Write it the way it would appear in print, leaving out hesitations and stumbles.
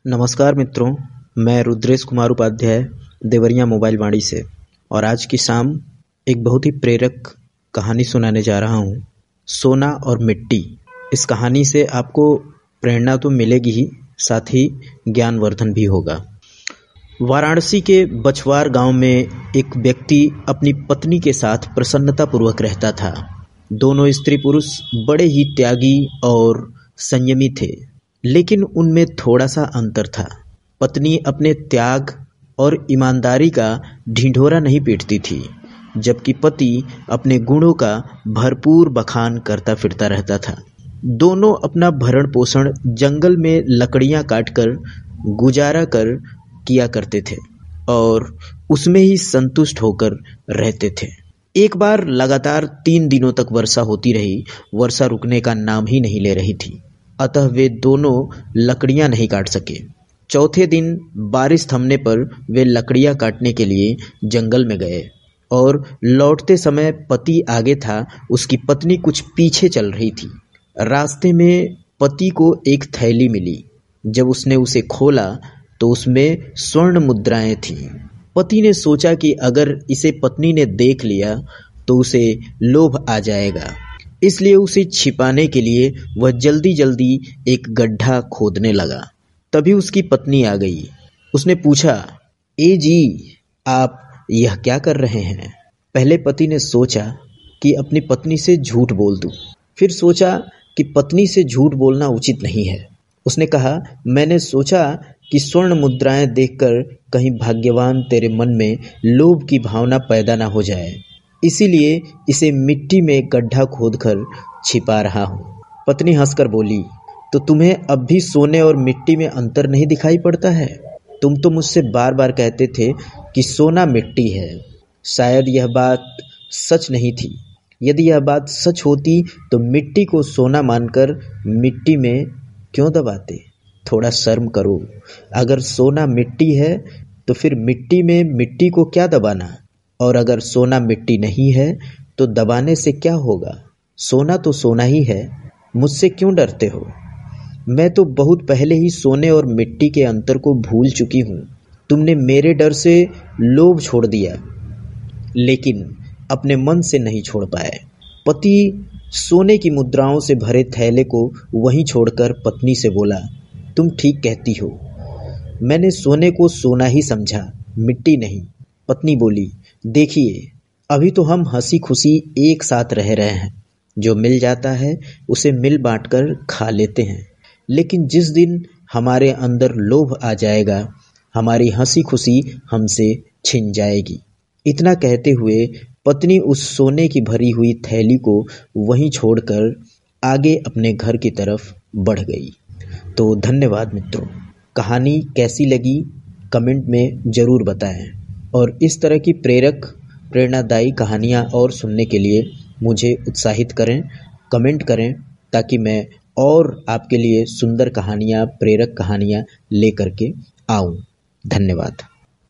नमस्कार मित्रों, मैं रुद्रेश कुमार उपाध्याय देवरिया मोबाइल वाणी से। और आज की शाम एक बहुत ही प्रेरक कहानी सुनाने जा रहा हूँ, सोना और मिट्टी। इस कहानी से आपको प्रेरणा तो मिलेगी ही, साथ ही ज्ञानवर्धन भी होगा। वाराणसी के बछवार गांव में एक व्यक्ति अपनी पत्नी के साथ प्रसन्नतापूर्वक रहता था। दोनों स्त्री पुरुष बड़े ही त्यागी और संयमी थे, लेकिन उनमें थोड़ा सा अंतर था। पत्नी अपने त्याग और ईमानदारी का ढिंढोरा नहीं पीटती थी, जबकि पति अपने गुणों का भरपूर बखान करता फिरता रहता था। दोनों अपना भरण पोषण जंगल में लकड़ियां काटकर गुजारा कर किया करते थे और उसमें ही संतुष्ट होकर रहते थे। एक बार लगातार 3 दिनों तक वर्षा होती रही। वर्षा रुकने का नाम ही नहीं ले रही थी, अतः वे दोनों लकड़ियां नहीं काट सके। चौथे दिन बारिश थमने पर वे लकड़ियां काटने के लिए जंगल में गए और लौटते समय पति आगे था, उसकी पत्नी कुछ पीछे चल रही थी। रास्ते में पति को एक थैली मिली। जब उसने उसे खोला तो उसमें स्वर्ण मुद्राएं थीं। पति ने सोचा कि अगर इसे पत्नी ने देख लिया तो उसे लोभ आ जाएगा, इसलिए उसे छिपाने के लिए वह जल्दी जल्दी एक गड्ढा खोदने लगा। तभी उसकी पत्नी आ गई। उसने पूछा, ए जी, आप यह क्या कर रहे हैं? पहले पति ने सोचा कि अपनी पत्नी से झूठ बोल दूं, फिर सोचा कि पत्नी से झूठ बोलना उचित नहीं है। उसने कहा, मैंने सोचा कि स्वर्ण मुद्राएं देखकर कहीं भाग्यवान तेरे मन में लोभ की भावना पैदा ना हो जाए, इसीलिए इसे मिट्टी में गड्ढा खोदकर छिपा रहा हूँ। पत्नी हंसकर बोली, तो तुम्हें अब भी सोने और मिट्टी में अंतर नहीं दिखाई पड़ता है? तुम तो मुझसे बार बार कहते थे कि सोना मिट्टी है। शायद यह बात सच नहीं थी। यदि यह बात सच होती तो मिट्टी को सोना मानकर मिट्टी में क्यों दबाते? थोड़ा शर्म करो। अगर सोना मिट्टी है तो फिर मिट्टी में मिट्टी को क्या दबाना? और अगर सोना मिट्टी नहीं है तो दबाने से क्या होगा? सोना तो सोना ही है। मुझसे क्यों डरते हो? मैं तो बहुत पहले ही सोने और मिट्टी के अंतर को भूल चुकी हूँ। तुमने मेरे डर से लोभ छोड़ दिया, लेकिन अपने मन से नहीं छोड़ पाए। पति सोने की मुद्राओं से भरे थैले को वहीं छोड़कर पत्नी से बोला, तुम ठीक कहती हो। मैंने सोने को सोना ही समझा, मिट्टी नहीं। पत्नी बोली, देखिए, अभी तो हम हंसी खुशी एक साथ रह रहे हैं। जो मिल जाता है उसे मिल बांटकर खा लेते हैं, लेकिन जिस दिन हमारे अंदर लोभ आ जाएगा, हमारी हंसी खुशी हमसे छिन जाएगी। इतना कहते हुए पत्नी उस सोने की भरी हुई थैली को वहीं छोड़कर आगे अपने घर की तरफ बढ़ गई। तो धन्यवाद मित्रों। कहानी कैसी लगी कमेंट में ज़रूर बताएं, और इस तरह की प्रेरणादायी कहानियाँ और सुनने के लिए मुझे उत्साहित करें, कमेंट करें, ताकि मैं और आपके लिए सुंदर कहानियाँ, प्रेरक कहानियाँ लेकर के आऊँ। धन्यवाद।